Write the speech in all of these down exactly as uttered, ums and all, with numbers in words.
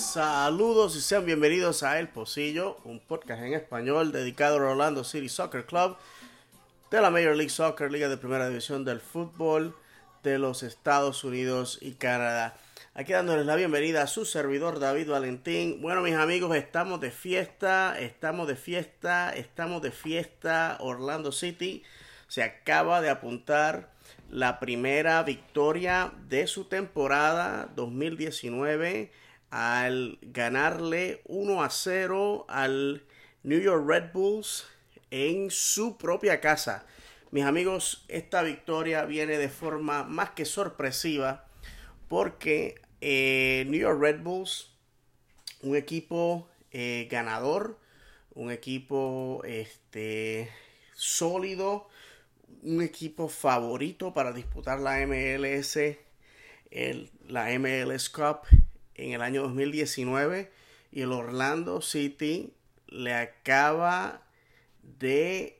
Saludos y sean bienvenidos a El Pocillo, un podcast en español dedicado al Orlando City Soccer Club de la Major League Soccer, Liga de Primera División del Fútbol de los Estados Unidos y Canadá. Aquí dándoles la bienvenida a su servidor David Valentín. Bueno, mis amigos, estamos de fiesta, estamos de fiesta, estamos de fiesta. Orlando City se acaba de apuntar la primera victoria de su temporada dos mil diecinueve al ganarle uno a cero al New York Red Bulls en su propia casa. Mis amigos, esta victoria viene de forma más que sorpresiva porque eh, New York Red Bulls, un equipo eh, ganador, un equipo este, sólido, un equipo favorito para disputar la M L S, el, la M L S Cup en el año dos mil diecinueve, y el Orlando City le acaba de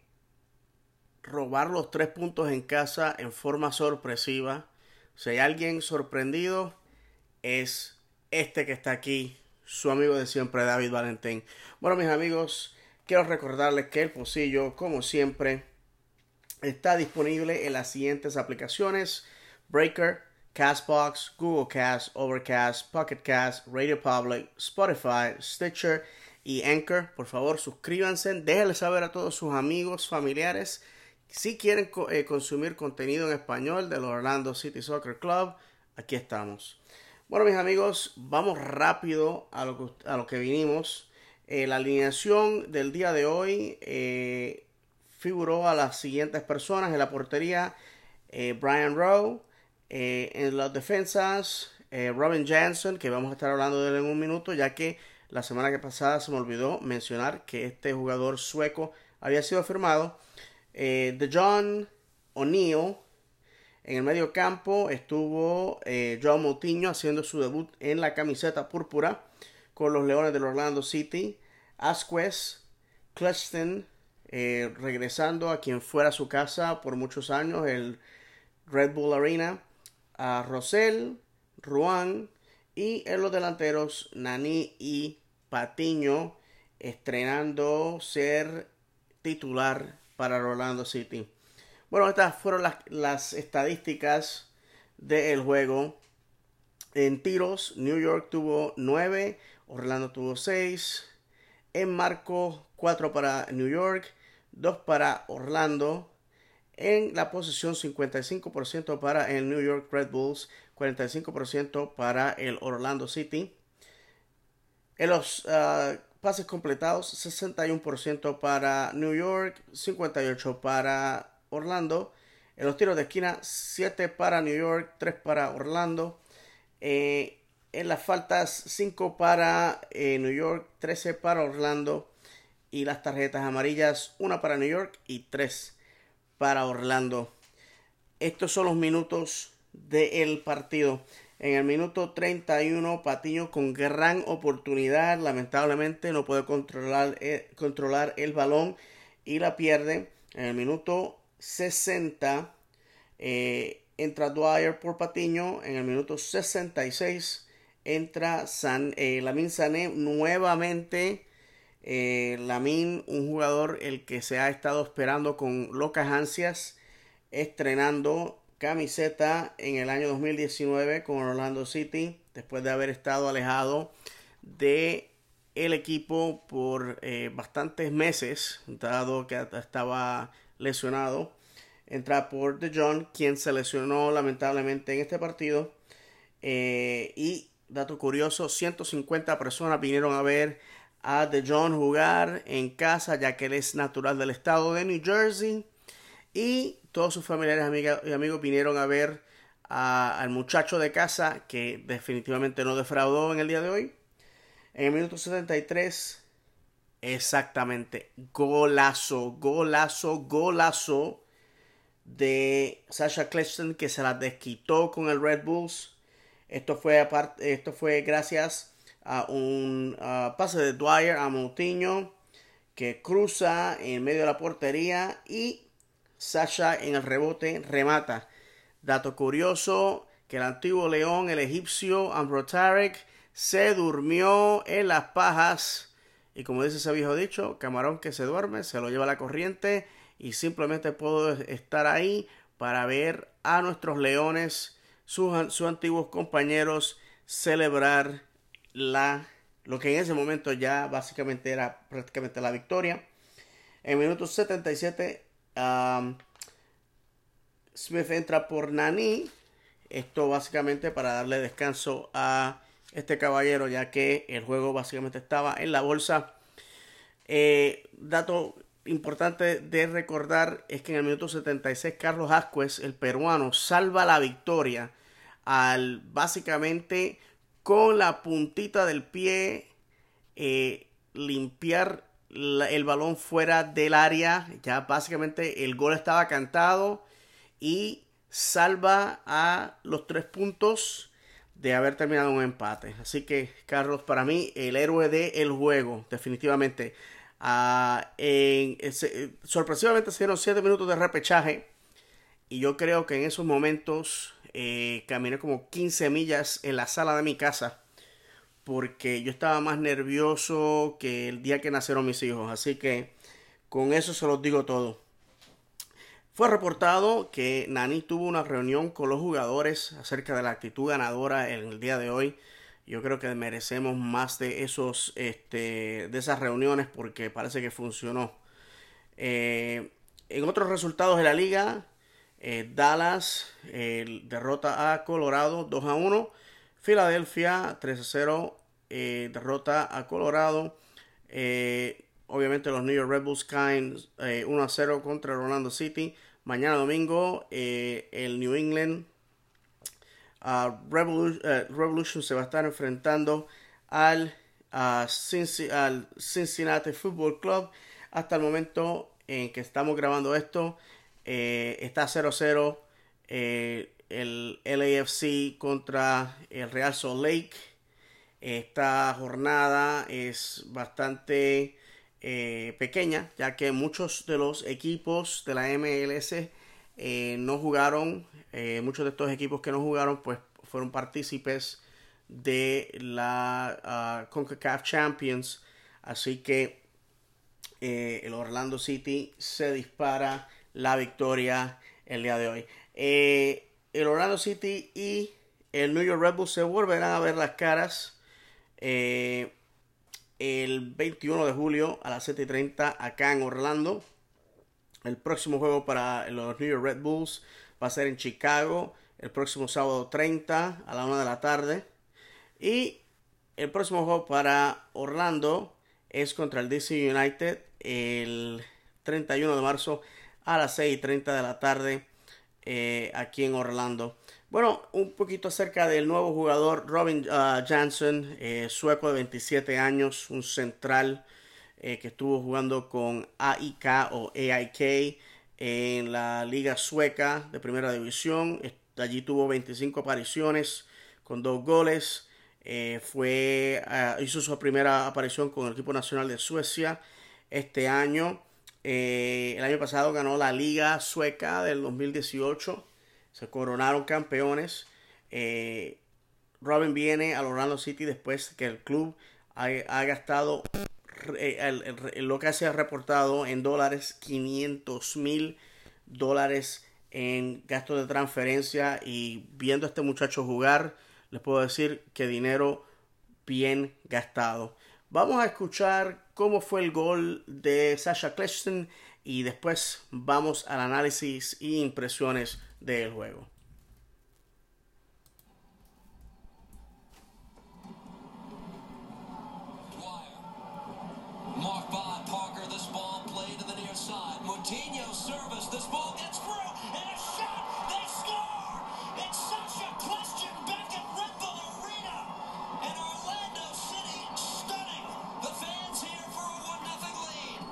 robar los tres puntos en casa en forma sorpresiva. Si hay alguien sorprendido, es este que está aquí, su amigo de siempre, David Valentín. Bueno, mis amigos, quiero recordarles que El Pocillo, como siempre, está disponible en las siguientes aplicaciones: Breaker, Castbox, Google Cast, Overcast, Pocket Cast, Radio Public, Spotify, Stitcher y Anchor. Por favor, suscríbanse, déjenle saber a todos sus amigos, familiares, si quieren eh, consumir contenido en español del Orlando City Soccer Club. Aquí estamos. Bueno, mis amigos, vamos rápido a lo que, a lo que vinimos. Eh, la alineación del día de hoy eh, figuró a las siguientes personas: en la portería, eh, Brian Rowe; eh, en las defensas, eh, Robin Jansen, que vamos a estar hablando de él en un minuto, ya que la semana que pasada se me olvidó mencionar que este jugador sueco había sido firmado. eh, DeJohn O'Neill. En el medio campo estuvo eh, João Moutinho haciendo su debut en la camiseta púrpura con los Leones del Orlando City. Asquez, Cluxton, eh, regresando a quien fuera su casa por muchos años, el Red Bull Arena. A Rosell, Ruan, y en los delanteros Nani y Patiño, estrenando ser titular para Orlando City. Bueno, estas fueron las, las estadísticas del juego. En tiros, New York tuvo nueve, Orlando tuvo seis. En marco, cuatro para New York, dos para Orlando. En la posesión, cincuenta y cinco por ciento para el New York Red Bulls, cuarenta y cinco por ciento para el Orlando City. En los uh, pases completados, sesenta y uno por ciento para New York, cincuenta y ocho por ciento para Orlando. En los tiros de esquina, siete para New York, tres para Orlando. Eh, en las faltas, cinco para eh, New York, trece para Orlando. Y las tarjetas amarillas, una para New York y tres para Orlando. Estos son los minutos del partido. En el minuto treinta y uno, Patiño con gran oportunidad, lamentablemente no puede controlar, eh, controlar el balón y la pierde. En el minuto sesenta, eh, entra Dwyer por Patiño. En el minuto sesenta y seis entra San, eh, Lamine Sané nuevamente. Eh, Lamine, un jugador el que se ha estado esperando con locas ansias, estrenando camiseta en el año dos mil diecinueve con Orlando City, después de haber estado alejado de el equipo por eh, bastantes meses, dado que estaba lesionado. Entra por DeJohn, quien se lesionó lamentablemente en este partido. Eh, y dato curioso, ciento cincuenta personas vinieron a ver a DeJohn jugar en casa, ya que él es natural del estado de New Jersey. Y todos sus familiares amiga, y amigos vinieron a ver a, al muchacho de casa, que definitivamente no defraudó en el día de hoy. En el minuto setenta y tres, exactamente, golazo, golazo, golazo de Sacha Cluxton, que se la desquitó con el Red Bulls. Esto fue, aparte, esto fue gracias a un uh, pase de Dwyer a Moutinho, que cruza en medio de la portería y Sacha en el rebote remata. Dato curioso, que el antiguo león, el egipcio Amro Tarek, se durmió en las pajas. Y como dice ese viejo dicho, camarón que se duerme, se lo lleva la corriente. Y simplemente puedo estar ahí para ver a nuestros Leones, sus, sus antiguos compañeros, celebrar la, lo que en ese momento ya básicamente era prácticamente la victoria. En el minuto setenta y siete, um, Smith entra por Nani. Esto básicamente para darle descanso a este caballero, ya que el juego básicamente estaba en la bolsa. Eh, dato importante de recordar es que en el minuto setenta y seis Carlos Asquez, el peruano, salva la victoria al básicamente con la puntita del pie eh, limpiar la, el balón fuera del área. Ya básicamente el gol estaba cantado y salva a los tres puntos de haber terminado un empate. Así que Carlos, para mí, el héroe del juego, definitivamente. Uh, en, ese, sorpresivamente se dieron siete minutos de repechaje y yo creo que en esos momentos eh, caminé como quince millas en la sala de mi casa porque yo estaba más nervioso que el día que nacieron mis hijos. Así que con eso se los digo todo. Fue reportado que Nani tuvo una reunión con los jugadores acerca de la actitud ganadora en el día de hoy. Yo creo que merecemos más de esos, este, de esas reuniones porque parece que funcionó. Eh, en otros resultados de la liga, eh, Dallas eh, derrota a Colorado dos a uno. Filadelfia tres a cero eh, derrota a Colorado. Eh, obviamente los New York Red Bulls caen eh, uno a cero contra el Orlando City. Mañana domingo eh, el New England Uh, Revolution, uh, Revolution se va a estar enfrentando al, uh, Cincinnati, al Cincinnati Football Club. Hasta el momento en que estamos grabando esto, eh, está cero a cero eh, el L A F C contra el Real Salt Lake. Esta jornada es bastante eh, pequeña, ya que muchos de los equipos de la M L S eh, no jugaron. Eh, muchos de estos equipos que no jugaron pues fueron partícipes de la uh, CONCACAF Champions. Así que eh, el Orlando City se dispara la victoria el día de hoy. Eh, el Orlando City y el New York Red Bulls se volverán a ver las caras eh, el veintiuno de julio a las siete y treinta acá en Orlando. El próximo juego para los New York Red Bulls va a ser en Chicago el próximo sábado treinta a la una de la tarde. Y el próximo juego para Orlando es contra el D C United el treinta y uno de marzo a las seis y treinta de la tarde eh, aquí en Orlando. Bueno, un poquito acerca del nuevo jugador Robin uh, Jansson, eh, sueco de veintisiete años, un central eh, que estuvo jugando con A I K o A I K en la liga sueca de primera división. Allí tuvo veinticinco apariciones con dos goles. Eh, fue, uh, hizo su primera aparición con el equipo nacional de Suecia este año. Eh, el año pasado ganó la liga sueca del dos mil dieciocho. Se coronaron campeones. Eh, Robin viene al Orlando City después que el club ha, ha gastado eh, el, el, el, lo que se ha reportado en dólares, quinientos mil dólares en gastos de transferencia. Y viendo a este muchacho jugar, les puedo decir que dinero bien gastado. Vamos a escuchar cómo fue el gol de Sacha Kljestan y después vamos al análisis e impresiones del juego. Marked by Parker, this ball played to the near side. Moutinho service, this ball gets through, and a shot, they score! It's Sacha Kljestan back at Red Bull Arena, and Orlando City stunning. The fans here for a one nothing lead.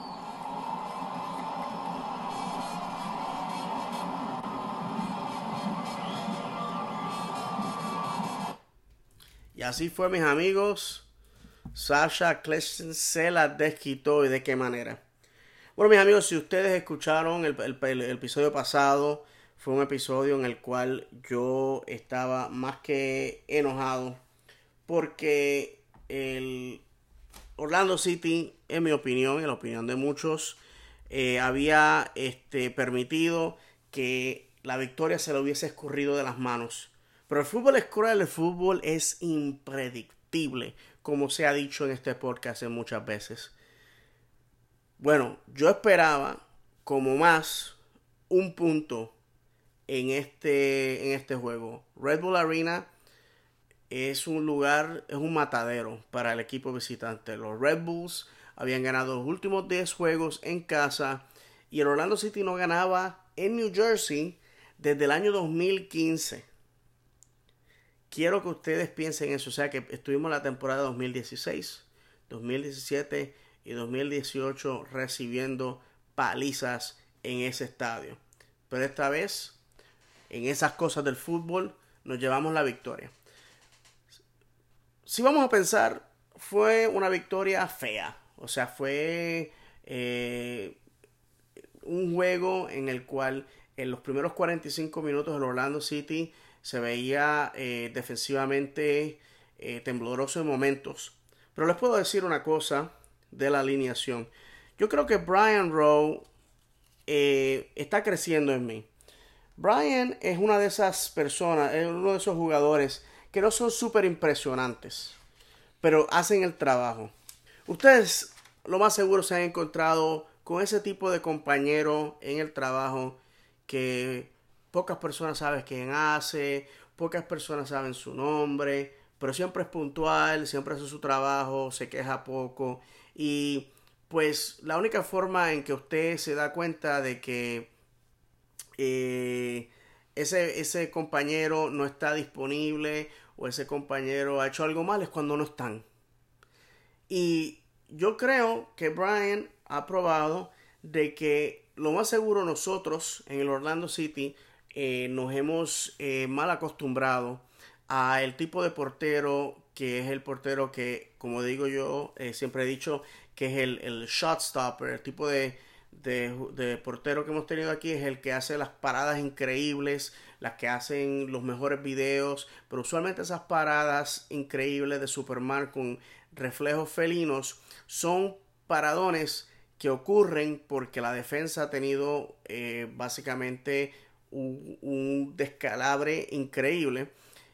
Y así fue, mis amigos. Sacha Kljestan se la desquitó, y de qué manera. Bueno, mis amigos, si ustedes escucharon el, el, el, el episodio pasado, fue un episodio en el cual yo estaba más que enojado porque el Orlando City, en mi opinión, en la opinión de muchos, eh, había este, permitido que la victoria se le hubiese escurrido de las manos. Pero el fútbol es cruel, el fútbol es impredictible, como se ha dicho en este podcast muchas veces. Bueno, yo esperaba como más un punto en este, en este juego. Red Bull Arena es un lugar, es un matadero para el equipo visitante. Los Red Bulls habían ganado los últimos diez juegos en casa y el Orlando City no ganaba en New Jersey desde el año dos mil quince. Quiero que ustedes piensen eso, o sea que estuvimos en la temporada dos mil dieciséis, dos mil diecisiete y dos mil dieciocho recibiendo palizas en ese estadio. Pero esta vez, en esas cosas del fútbol, nos llevamos la victoria. Si vamos a pensar, fue una victoria fea. O sea, fue eh, un juego en el cual en los primeros cuarenta y cinco minutos el Orlando City se veía eh, defensivamente eh, tembloroso en momentos. Pero les puedo decir una cosa de la alineación. Yo creo que Brian Rowe eh, está creciendo en mí. Brian es una de esas personas, es uno de esos jugadores que no son súper impresionantes, pero hacen el trabajo. Ustedes lo más seguro se han encontrado con ese tipo de compañero en el trabajo que pocas personas saben quién hace, pocas personas saben su nombre, pero siempre es puntual, siempre hace su trabajo, se queja poco y pues la única forma en que usted se da cuenta de que eh, ese, ese compañero no está disponible o ese compañero ha hecho algo mal es cuando no están. Y yo creo que Brian ha probado de que lo más seguro nosotros en el Orlando City eh, nos hemos eh, mal acostumbrado a el tipo de portero que es el portero que, como digo yo, eh, siempre he dicho que es el, el shot stopper, el tipo de, de, de portero que hemos tenido aquí es el que hace las paradas increíbles, las que hacen los mejores videos, pero usualmente esas paradas increíbles de Superman con reflejos felinos son paradones que ocurren porque la defensa ha tenido eh, básicamente un, un descalabre increíble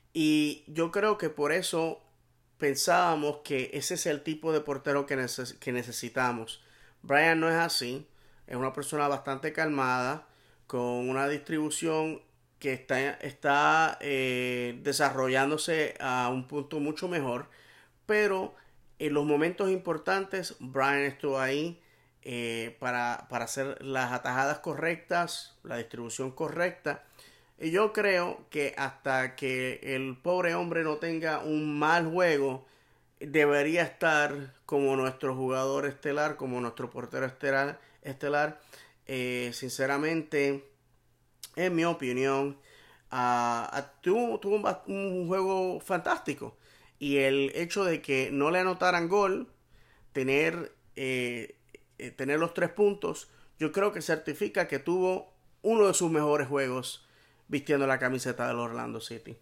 y yo creo que por eso pensábamos que ese es el tipo de portero que, neces- que necesitamos. Brian no es así, es una persona bastante calmada, con una distribución que está, está eh, desarrollándose a un punto mucho mejor, pero en los momentos importantes Brian estuvo ahí eh, para, para hacer las atajadas correctas, la distribución correcta. Y yo creo que hasta que el pobre hombre no tenga un mal juego, debería estar como nuestro jugador estelar, como nuestro portero estelar. estelar. Eh, sinceramente, en mi opinión, uh, uh, tuvo, tuvo un, un juego fantástico. Y el hecho de que no le anotaran gol, tener, eh, eh, tener los tres puntos, yo creo que certifica que tuvo uno de sus mejores juegos vistiendo la camiseta del Orlando City.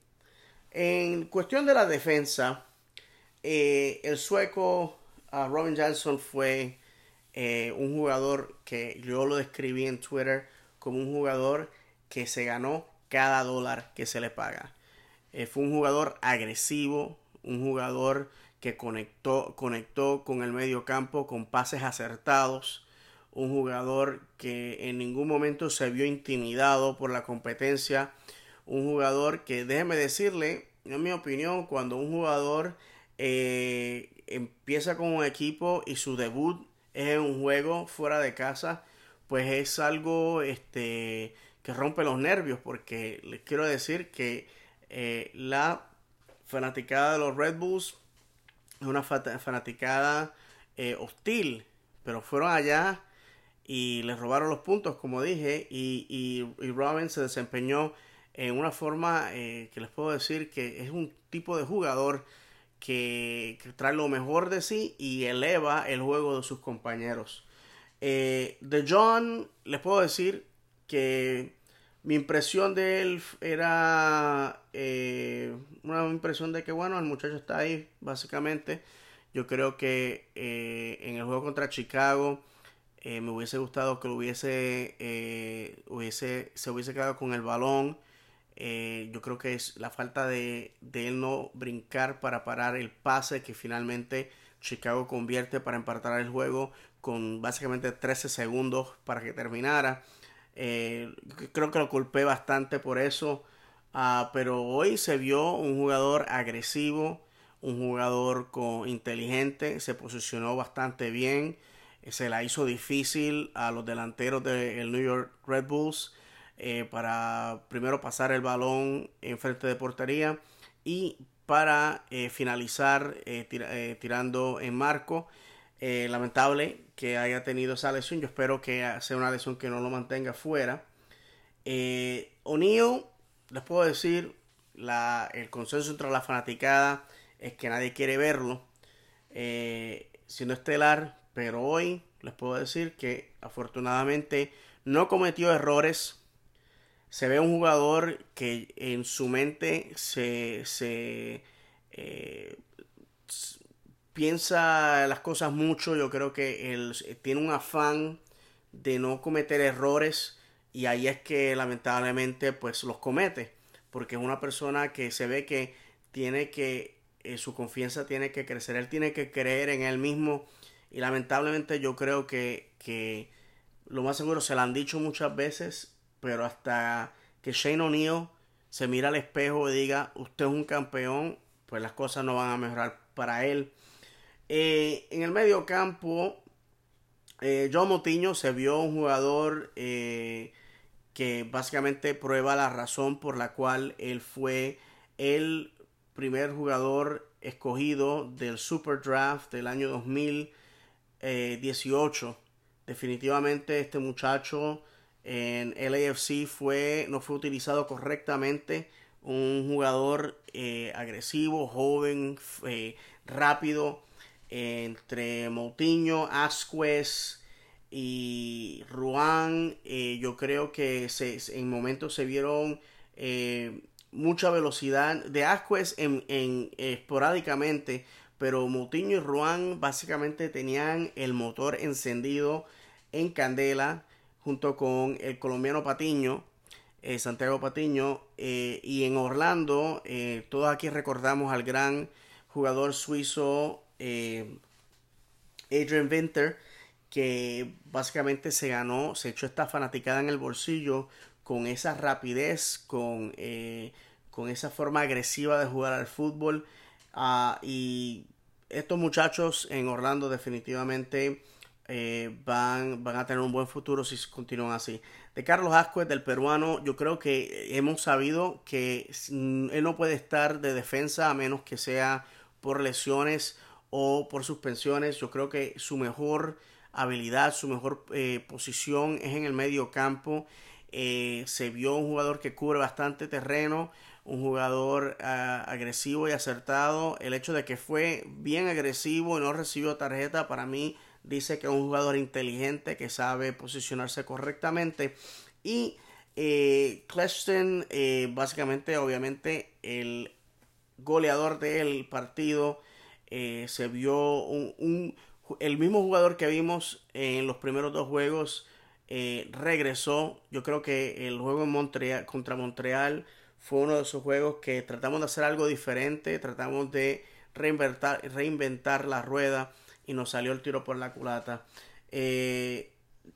En cuestión de la defensa, eh, el sueco uh, Robin Jansson fue eh, un jugador que yo lo describí en Twitter como un jugador que se ganó cada dólar que se le paga. Eh, fue un jugador agresivo, un jugador que conectó, conectó con el medio campo con pases acertados, un jugador que en ningún momento se vio intimidado por la competencia, un jugador que, déjeme decirle, en mi opinión, cuando un jugador eh, empieza con un equipo y su debut es en un juego fuera de casa, pues es algo este, que rompe los nervios, porque les quiero decir que eh, la fanaticada de los Red Bulls es una fanaticada eh, hostil, pero fueron allá y les robaron los puntos, como dije, y, y, y Robin se desempeñó en una forma eh, que les puedo decir que es un tipo de jugador que, que trae lo mejor de sí y eleva el juego de sus compañeros. Eh, de John, les puedo decir que mi impresión de él era eh, una impresión de que, bueno, el muchacho está ahí, básicamente. Yo creo que eh, en el juego contra Chicago eh, me hubiese gustado que lo hubiese, eh, hubiese, se hubiese quedado con el balón. Eh, yo creo que es la falta de, de él no brincar para parar el pase que finalmente Chicago convierte para empatar el juego con básicamente trece segundos para que terminara. Eh, creo que lo culpé bastante por eso. Uh, pero hoy se vio un jugador agresivo, un jugador con, inteligente, se posicionó bastante bien, eh, se la hizo difícil a los delanteros del New York Red Bulls eh, para primero pasar el balón en frente de portería y para eh, finalizar eh, tira, eh, tirando en marco. Eh, lamentable que haya tenido esa lesión. Yo espero que sea una lesión que no lo mantenga fuera. Eh, O'Neal, les puedo decir, la, el consenso entre la fanaticada es que nadie quiere verlo eh, siendo estelar, pero hoy les puedo decir que afortunadamente no cometió errores. Se ve un jugador que en su mente se, se eh, piensa las cosas mucho. Yo creo que él tiene un afán de no cometer errores y ahí es que lamentablemente pues los comete, porque es una persona que se ve que tiene que eh, su confianza tiene que crecer, él tiene que creer en él mismo y lamentablemente yo creo que, que lo más seguro se lo han dicho muchas veces, pero hasta que Shane O'Neal se mira al espejo y diga usted es un campeón, pues las cosas no van a mejorar para él. Eh, en el medio campo, eh, Joe Moutinho se vio un jugador eh, que básicamente prueba la razón por la cual él fue el primer jugador escogido del Super Draft del año dos mil dieciocho. Definitivamente este muchacho en L A F C fue, no fue utilizado correctamente. Un jugador eh, agresivo, joven, eh, rápido. Entre Moutinho, Asquez y Ruan, eh, yo creo que se, en momentos se vieron eh, mucha velocidad de Asquez en, en, esporádicamente, pero Moutinho y Ruan básicamente tenían el motor encendido en candela junto con el colombiano Patiño, eh, Santiago Patiño, eh, y en Orlando eh, todos aquí recordamos al gran jugador suizo Eh, Adrian Winter, que básicamente se ganó, se echó esta fanaticada en el bolsillo con esa rapidez, con, eh, con esa forma agresiva de jugar al fútbol. Uh, y estos muchachos en Orlando definitivamente eh, van, van a tener un buen futuro si continúan así. De Carlos Asquez, del peruano, yo creo que hemos sabido que él no puede estar de defensa a menos que sea por lesiones o por suspensiones. Yo creo que su mejor habilidad, su mejor eh, posición es en el medio campo. Eh, se vio un jugador que cubre bastante terreno, un jugador uh, agresivo y acertado. El hecho de que fue bien agresivo y no recibió tarjeta, para mí dice que es un jugador inteligente que sabe posicionarse correctamente. Y eh, Kljestan, eh, básicamente, obviamente, el goleador del partido. Eh, se vio un, un, el mismo jugador que vimos en los primeros dos juegos eh, regresó. Yo creo que el juego en Montreal, contra Montreal fue uno de esos juegos que tratamos de hacer algo diferente, tratamos de reinventar, reinventar la rueda y nos salió el tiro por la culata. Eh,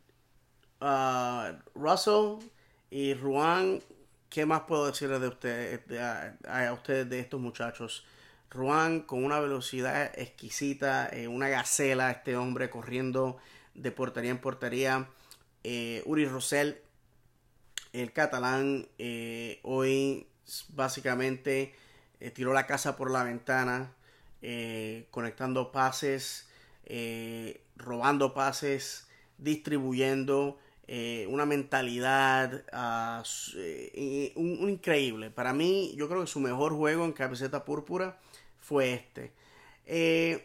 uh, Russell y Ruan, ¿qué más puedo decirles de ustedes, de, a, a ustedes de estos muchachos? Ruan con una velocidad exquisita, eh, una gacela, este hombre corriendo de portería en portería. Eh, Uri Rosell, el catalán, eh, hoy básicamente eh, tiró la casa por la ventana, eh, conectando pases, eh, robando pases, distribuyendo. Eh, una mentalidad uh, eh, un, un increíble. Para mí, yo creo que su mejor juego en camiseta púrpura fue este. Eh,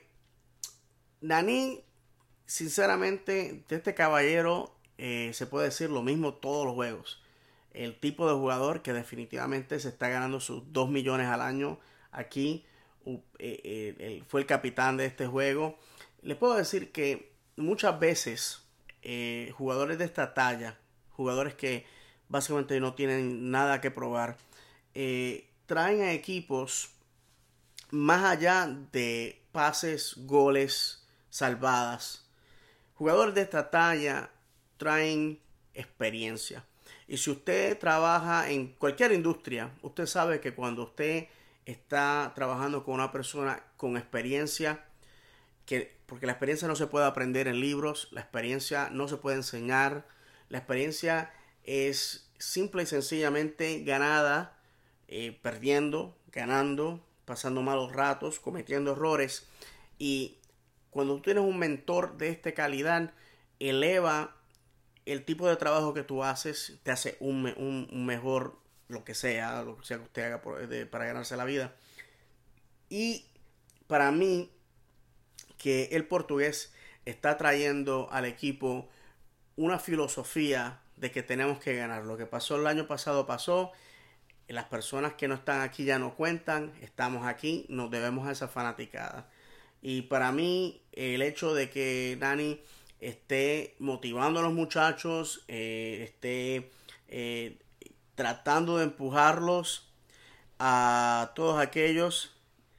Nani, sinceramente, de este caballero eh, se puede decir lo mismo todos los juegos. el tipo de jugador que definitivamente se está ganando sus dos millones al año aquí. Uh, eh, eh, él fue el capitán de este juego. Les puedo decir que muchas veces eh, jugadores de esta talla, jugadores que básicamente no tienen nada que probar, eh, traen a equipos más allá de pases, goles, salvadas. Jugadores de esta talla traen experiencia. Y si usted trabaja en cualquier industria, usted sabe que cuando usted está trabajando con una persona con experiencia, que, porque la experiencia no se puede aprender en libros, la experiencia no se puede enseñar, la experiencia es simple y sencillamente ganada, eh, perdiendo, ganando, pasando malos ratos, cometiendo errores. Y cuando tú tienes un mentor de esta calidad, eleva el tipo de trabajo que tú haces, te hace un, un, un mejor, lo que sea, lo que sea que usted haga por, de, para ganarse la vida. Y para mí, que el portugués está trayendo al equipo una filosofía de que tenemos que ganar. Lo que pasó el año pasado pasó. Las personas que no están aquí ya no cuentan. Estamos aquí, nos debemos a esa fanaticada. Y para mí, el hecho de que Dani esté motivando a los muchachos, eh, esté eh, tratando de empujarlos a todos aquellos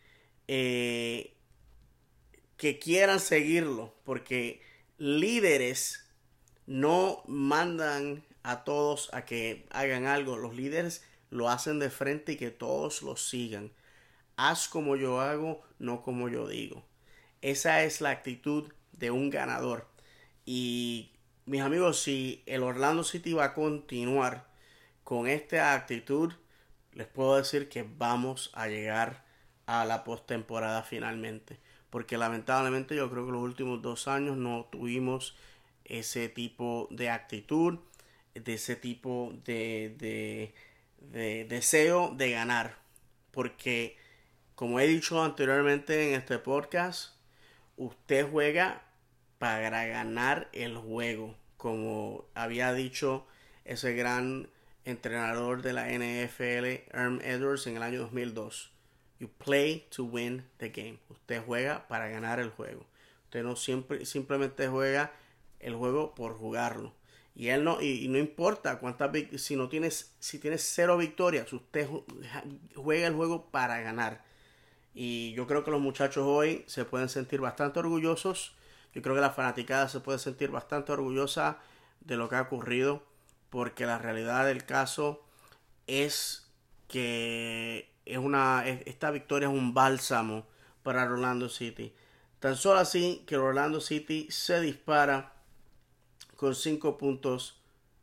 eh, que quieran seguirlo, porque líderes no mandan a todos a que hagan algo. Los líderes lo hacen de frente y que todos lo sigan. Haz como yo hago, no como yo digo. Esa es la actitud de un ganador. Y mis amigos, si el Orlando City va a continuar con esta actitud, les puedo decir que vamos a llegar a la postemporada finalmente. Porque lamentablemente yo creo que los últimos dos años no tuvimos ese tipo de actitud, de ese tipo de, de, de deseo de ganar. Porque, como he dicho anteriormente en este podcast, usted juega para ganar el juego, como había dicho ese gran entrenador de la N F L, Herm Edwards, en el año dos mil dos. You play to win the game. Usted juega para ganar el juego. Usted no siempre simplemente juega el juego por jugarlo. Y él no y, y no importa cuántas si no tienes si tienes cero victorias, usted juega el juego para ganar. Y yo creo que los muchachos hoy se pueden sentir bastante orgullosos. Yo creo que la fanaticada se puede sentir bastante orgullosa de lo que ha ocurrido, porque la realidad del caso es que es una esta victoria es un bálsamo para Orlando City. Tan solo así que Orlando City se dispara con cinco puntos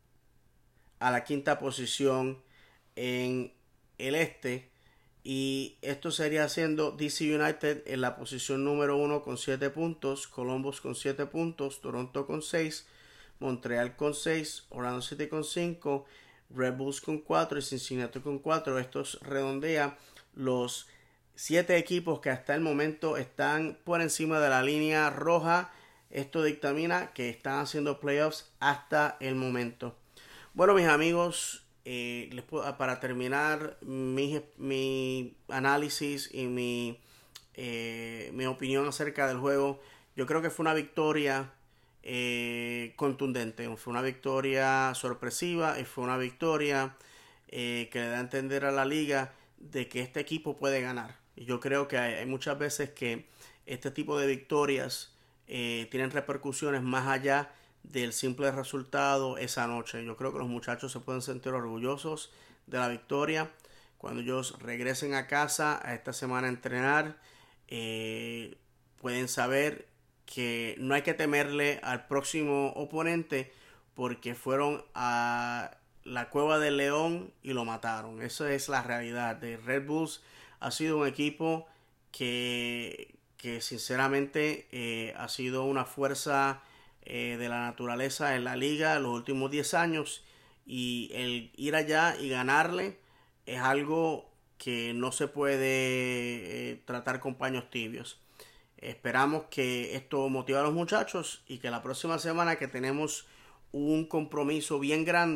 a la quinta posición en el este. Y esto sería siendo D C United en la posición número uno con siete puntos, Columbus con siete puntos, Toronto con seis, Montreal con seis, Orlando City con cinco, Red Bulls con cuatro y Cincinnati con cuatro. Esto redondea los siete equipos que hasta el momento están por encima de la línea roja. Esto dictamina que están haciendo playoffs hasta el momento. Bueno, mis amigos, Eh, les puedo, para terminar mi, mi análisis y mi, eh, mi opinión acerca del juego, yo creo que fue una victoria eh, contundente, fue una victoria sorpresiva y fue una victoria eh, que le da a entender a la liga de que este equipo puede ganar. Y yo creo que hay, hay muchas veces que este tipo de victorias eh, tienen repercusiones más allá del simple resultado esa noche. Yo creo que los muchachos se pueden sentir orgullosos de la victoria cuando ellos regresen a casa a esta semana a entrenar. Eh, pueden saber que no hay que temerle al próximo oponente, porque fueron a la cueva del león y lo mataron. Esa es la realidad. De Red Bulls ha sido un equipo que, que sinceramente eh, ha sido una fuerza Eh, de la naturaleza en la liga en los últimos diez años, y el ir allá y ganarle es algo que no se puede eh, tratar con paños tibios. Esperamos que esto motive a los muchachos y que la próxima semana, que tenemos un compromiso bien grande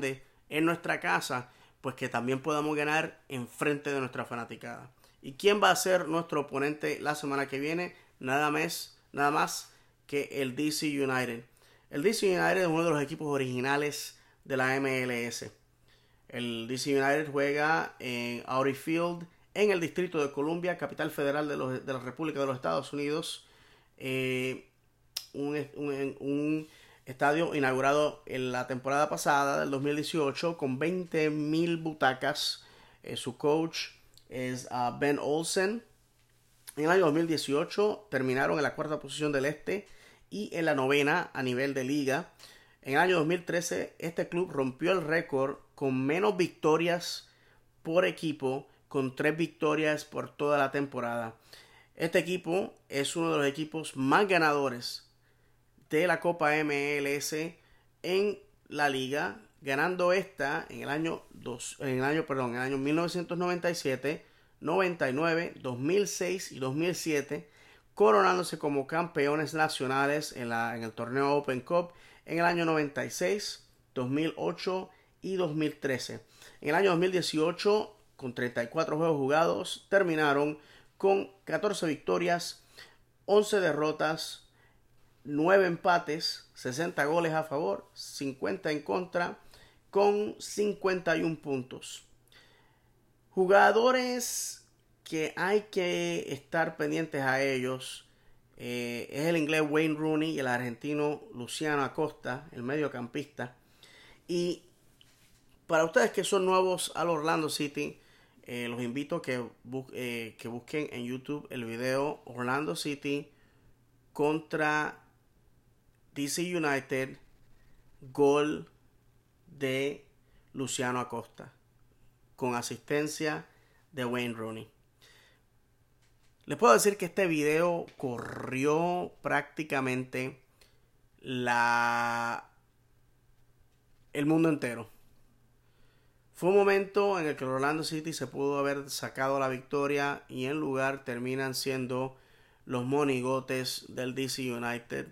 en nuestra casa, pues que también podamos ganar en frente de nuestra fanaticada. ¿Y quién va a ser nuestro oponente la semana que viene? Nada más, nada más que el D C United. El D C United es uno de los equipos originales de la M L S. El D C United juega en Audi Field en el Distrito de Columbia, capital federal de, los, de la República de los Estados Unidos. Eh, un, un, un estadio inaugurado en la temporada pasada del dos mil dieciocho con veinte mil butacas. Eh, su coach es uh, Ben Olsen. En el año dos mil dieciocho terminaron en la cuarta posición del este y en la novena a nivel de liga. En el año dos mil trece este club rompió el récord con menos victorias por equipo, con tres victorias por toda la temporada. Este equipo es uno de los equipos más ganadores de la Copa M L S en la liga, ganando esta en el año dos, en el año, perdón, en el año mil novecientos noventa y siete, noventa y nueve, dos mil seis y dos mil siete, coronándose como campeones nacionales en, la, en el torneo Open Cup en el año noventa y seis, dos mil ocho y dos mil trece. En el año dos mil dieciocho, con treinta y cuatro juegos jugados, terminaron con catorce victorias, once derrotas, nueve empates, sesenta goles a favor, cincuenta en contra, con cincuenta y uno puntos. Jugadores que hay que estar pendientes a ellos eh, es el inglés Wayne Rooney y el argentino Luciano Acosta, el mediocampista. Y para ustedes que son nuevos al Orlando City, eh, los invito a que, bu eh, que busquen en YouTube el video Orlando City contra D C United, gol de Luciano Acosta, con asistencia de Wayne Rooney. Les puedo decir que este video corrió prácticamente la... el mundo entero. Fue un momento en el que el Orlando City se pudo haber sacado la victoria y en lugar terminan siendo los monigotes del D C United.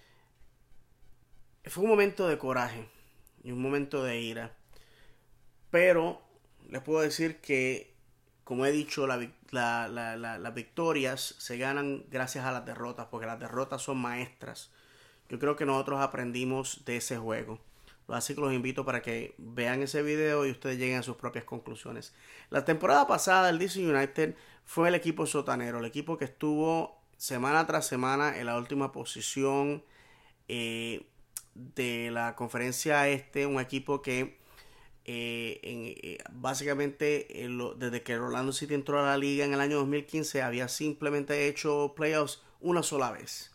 Fue un momento de coraje y un momento de ira. Pero les puedo decir que, como he dicho, la, la, la, la, las victorias se ganan gracias a las derrotas, porque las derrotas son maestras. Yo creo que nosotros aprendimos de ese juego. Así que los invito para que vean ese video y ustedes lleguen a sus propias conclusiones. La temporada pasada el D C United fue el equipo sotanero, el equipo que estuvo semana tras semana en la última posición eh, de la conferencia este, un equipo que eh, en, eh, básicamente eh, lo, desde que Orlando City entró a la liga en el año dos mil quince había simplemente hecho playoffs una sola vez.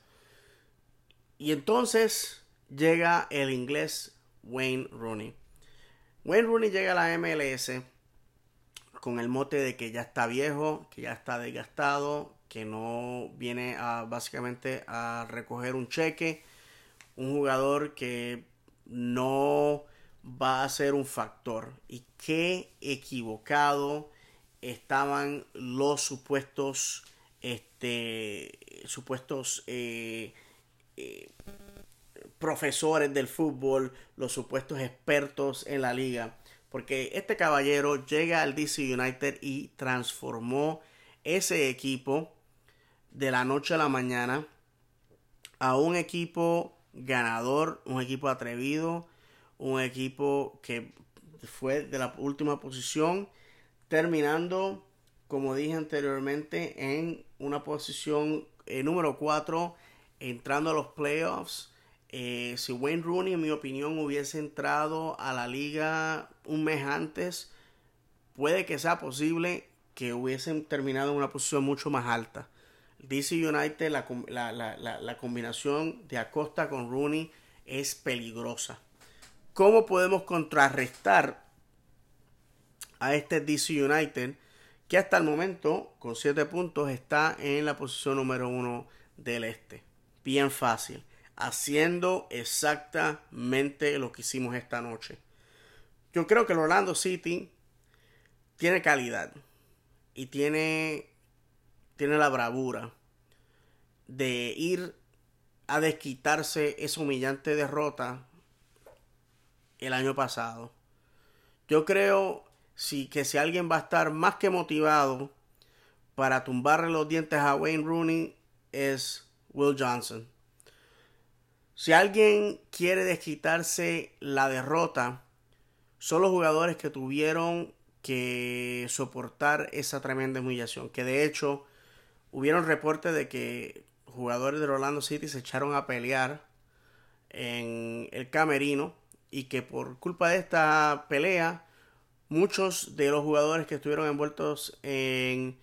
Y entonces llega el inglés Wayne Rooney. Wayne Rooney llega a la M L S con el mote de que ya está viejo, que ya está desgastado, que no viene a básicamente a recoger un cheque, un jugador que no va a ser un factor. Y qué equivocado estaban los supuestos este supuestos eh, eh, profesores del fútbol, los supuestos expertos en la liga, porque este caballero llega al D C United y transformó ese equipo de la noche a la mañana a un equipo ganador, un equipo atrevido, un equipo que fue de la última posición, terminando, como dije anteriormente, en una posición eh, número cuatro, entrando a los playoffs. Eh, si Wayne Rooney, en mi opinión, hubiese entrado a la liga un mes antes, puede que sea posible que hubiesen terminado en una posición mucho más alta. D C United, la, la, la, la, la combinación de Acosta con Rooney es peligrosa. ¿Cómo podemos contrarrestar a este D C United que hasta el momento, con siete puntos, está en la posición número uno del este? Bien fácil. Haciendo exactamente lo que hicimos esta noche. Yo creo que el Orlando City tiene calidad y tiene, tiene la bravura de ir a desquitarse esa humillante derrota el año pasado. Yo creo sí, que si alguien va a estar más que motivado para tumbarle los dientes a Wayne Rooney es Will Johnson. Si alguien quiere desquitarse la derrota, son los jugadores que tuvieron que soportar esa tremenda humillación. Que de hecho, hubieron reportes de que jugadores del Orlando City se echaron a pelear en el camerino y que por culpa de esta pelea, muchos de los jugadores que estuvieron envueltos en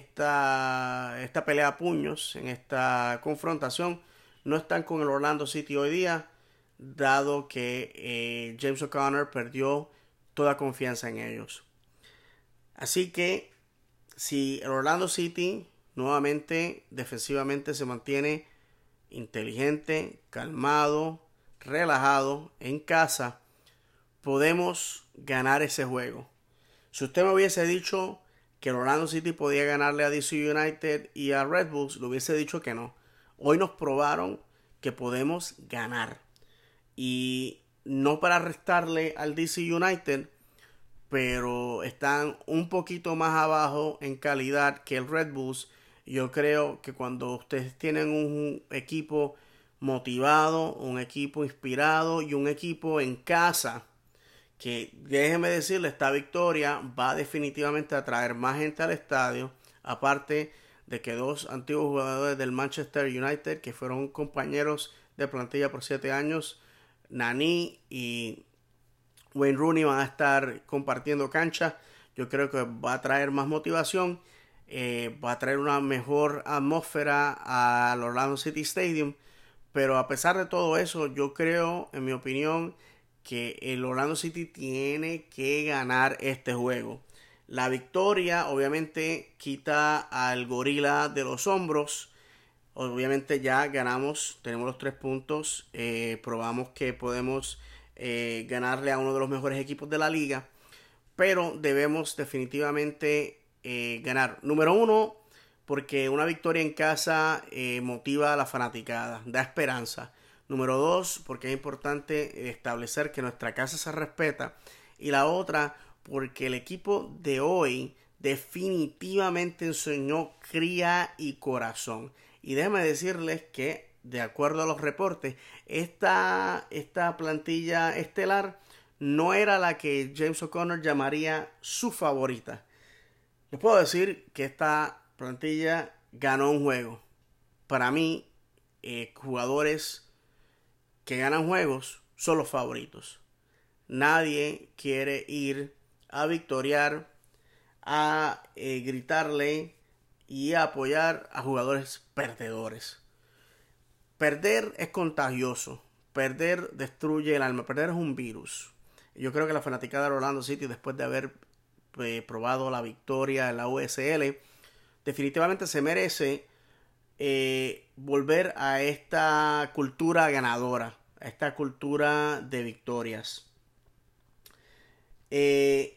esta, esta pelea a puños, en esta confrontación, no están con el Orlando City hoy día, dado que eh, James O'Connor perdió toda confianza en ellos. Así que si el Orlando City nuevamente defensivamente se mantiene inteligente, calmado, relajado en casa, podemos ganar ese juego. Si usted me hubiese dicho que el Orlando City podía ganarle a D C United y a Red Bulls, le hubiese dicho que no. Hoy nos probaron que podemos ganar. Y no para restarle al D C United, pero están un poquito más abajo en calidad que el Red Bulls. Yo creo que cuando ustedes tienen un equipo motivado, un equipo inspirado y un equipo en casa, que déjeme decirle, esta victoria va definitivamente a traer más gente al estadio, aparte de que dos antiguos jugadores del Manchester United, que fueron compañeros de plantilla por siete años, Nani y Wayne Rooney, van a estar compartiendo cancha. Yo creo que va a traer más motivación, eh, va a traer una mejor atmósfera al Orlando City Stadium. Pero a pesar de todo eso, yo creo, en mi opinión, que el Orlando City tiene que ganar este juego. La victoria obviamente quita al gorila de los hombros. Obviamente ya ganamos, tenemos los tres puntos, eh, probamos que podemos eh, ganarle a uno de los mejores equipos de la liga, pero debemos definitivamente eh, ganar. Número uno, porque una victoria en casa eh, motiva a la fanaticada, da esperanza. Número dos, porque es importante establecer que nuestra casa se respeta. Y la otra, porque el equipo de hoy definitivamente enseñó cría y corazón. Y déjenme decirles que, de acuerdo a los reportes, esta, esta plantilla estelar no era la que James O'Connor llamaría su favorita. Les puedo decir que esta plantilla ganó un juego. Para mí, eh, jugadores que ganan juegos son los favoritos. Nadie quiere ir a victoriar, a eh, gritarle y a apoyar a jugadores perdedores. Perder es contagioso. Perder destruye el alma. Perder es un virus. Yo creo que la fanaticada de Orlando City, después de haber eh, probado la victoria en la U S L, definitivamente se merece eh, volver a esta cultura ganadora, a esta cultura de victorias. Eh,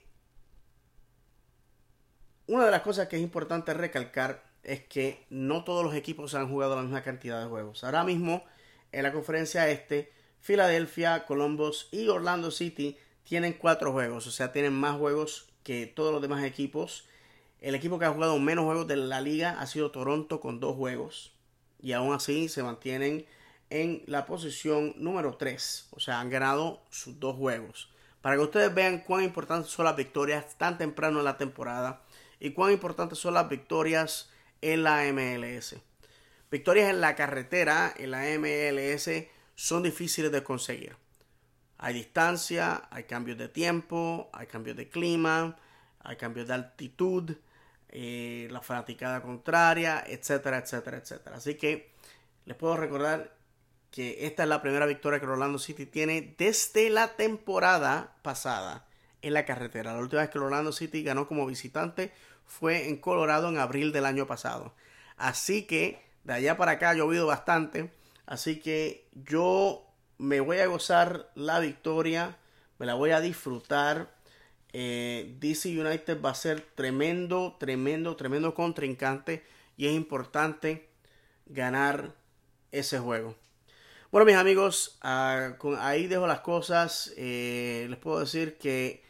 una de las cosas que es importante recalcar es que no todos los equipos han jugado la misma cantidad de juegos. Ahora mismo, en la conferencia este, Filadelfia, Columbus y Orlando City tienen cuatro juegos, o sea, tienen más juegos que todos los demás equipos. El equipo que ha jugado menos juegos de la liga ha sido Toronto con dos juegos. Y aún así se mantienen en la posición número tres. O sea, han ganado sus dos juegos. Para que ustedes vean cuán importantes son las victorias tan temprano en la temporada. Y cuán importantes son las victorias en la M L S. Victorias en la carretera, en la M L S, son difíciles de conseguir. Hay distancia, hay cambios de tiempo, hay cambios de clima, hay cambios de altitud, eh, la fanaticada contraria, etcétera, etcétera, etcétera. Así que les puedo recordar que esta es la primera victoria que Orlando City tiene desde la temporada pasada en la carretera. La última vez que Orlando City ganó como visitante fue en Colorado en abril del año pasado. Así que de allá para acá ha llovido bastante. Así que yo me voy a gozar la victoria, me la voy a disfrutar. Eh, D C United va a ser tremendo, tremendo, tremendo contrincante y es importante ganar ese juego. Bueno, mis amigos, uh, con, ahí dejo las cosas. Eh, les puedo decir que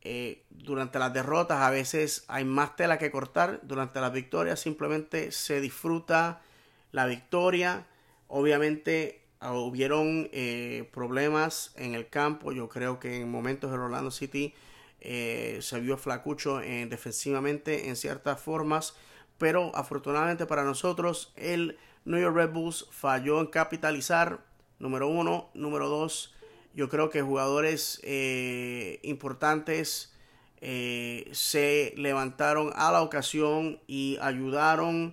eh, durante las derrotas a veces hay más tela que cortar. Durante las victorias simplemente se disfruta la victoria. Obviamente hubieron eh, problemas en el campo. Yo creo que en momentos el Orlando City eh, se vio flacucho eh, defensivamente en ciertas formas, pero afortunadamente para nosotros el New York Red Bulls falló en capitalizar, número uno. Número dos, yo creo que jugadores eh, importantes eh, se levantaron a la ocasión y ayudaron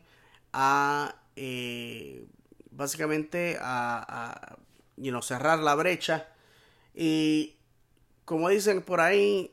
a eh, básicamente a, a you know, cerrar la brecha. Y como dicen por ahí,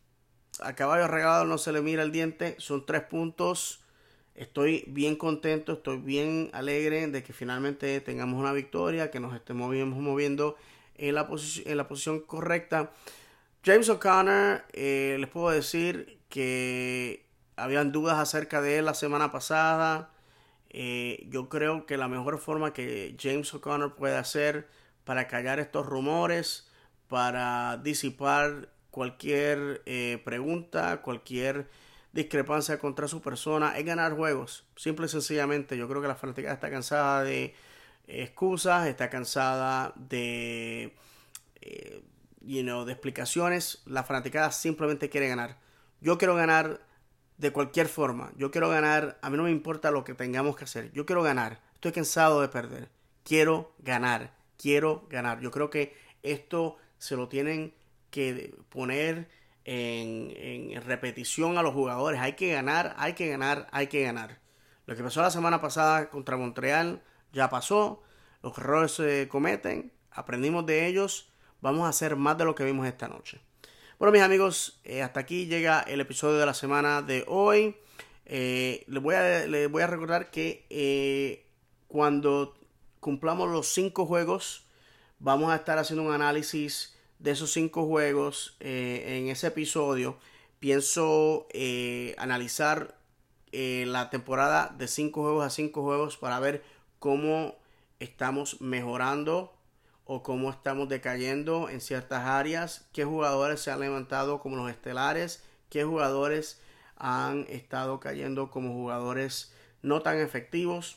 a caballo regalado no se le mira el diente. Son tres puntos. Estoy bien contento, estoy bien alegre de que finalmente tengamos una victoria, que nos estemos moviendo en la, posi- en la posición correcta. James O'Connor, eh, les puedo decir que habían dudas acerca de él la semana pasada. Eh, yo creo que la mejor forma que James O'Connor puede hacer para callar estos rumores, para disipar cualquier eh, pregunta, cualquier discrepancia contra su persona, es ganar juegos. Simple y sencillamente, yo creo que la fanaticada está cansada de excusas, está cansada de, eh, you know, de explicaciones. La fanaticada simplemente quiere ganar. Yo quiero ganar de cualquier forma. Yo quiero ganar. A mí no me importa lo que tengamos que hacer. Yo quiero ganar. Estoy cansado de perder. Quiero ganar. Quiero ganar. Yo creo que esto se lo tienen que poner en, en repetición a los jugadores. Hay que ganar, hay que ganar, hay que ganar. Lo que pasó la semana pasada contra Montreal ya pasó. Los errores se cometen. Aprendimos de ellos. Vamos a hacer más de lo que vimos esta noche. Bueno, mis amigos, eh, hasta aquí llega el episodio de la semana de hoy. Eh, les, voy a, les voy a recordar que eh, cuando cumplamos los cinco juegos, vamos a estar haciendo un análisis de esos cinco juegos eh, en ese episodio. Pienso eh, analizar eh, la temporada de cinco juegos a cinco juegos para ver cómo estamos mejorando o cómo estamos decayendo en ciertas áreas, qué jugadores se han levantado como los estelares, qué jugadores han estado cayendo como jugadores no tan efectivos.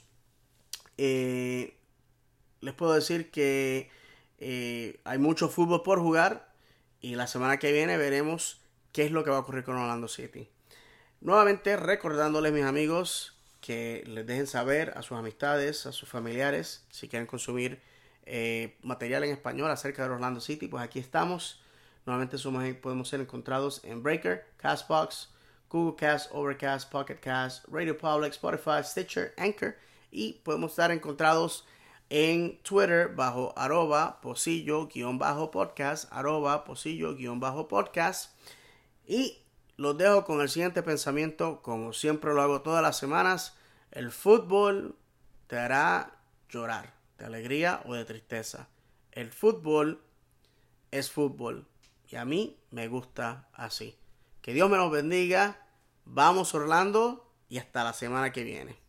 Eh, les puedo decir que eh, hay mucho fútbol por jugar y la semana que viene veremos qué es lo que va a ocurrir con Orlando City. Nuevamente recordándoles, mis amigos, que les dejen saber a sus amistades, a sus familiares, si quieren consumir Eh, material en español acerca de Orlando City, pues aquí estamos. Nuevamente somos, podemos ser encontrados en Breaker, Castbox, Google Cast, Overcast, Pocket Cast, Radio Public, Spotify, Stitcher, Anchor, y podemos estar encontrados en Twitter bajo arroba posillo-podcast, arroba posillo-podcast. Y los dejo con el siguiente pensamiento, como siempre lo hago todas las semanas: el fútbol te hará llorar, de alegría o de tristeza. El fútbol es fútbol y a mí me gusta así. Que Dios me los bendiga. Vamos Orlando y hasta la semana que viene.